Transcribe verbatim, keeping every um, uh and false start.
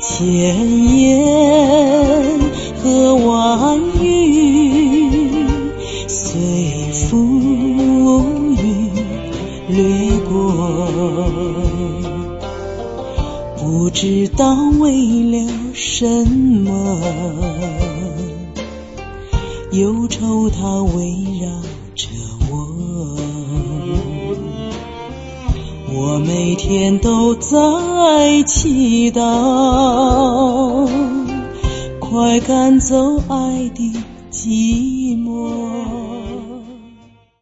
千言和万语随浮云掠过，不知道为了什么，忧愁它围绕着我。我每天都在祈祷，快赶走爱的记忆。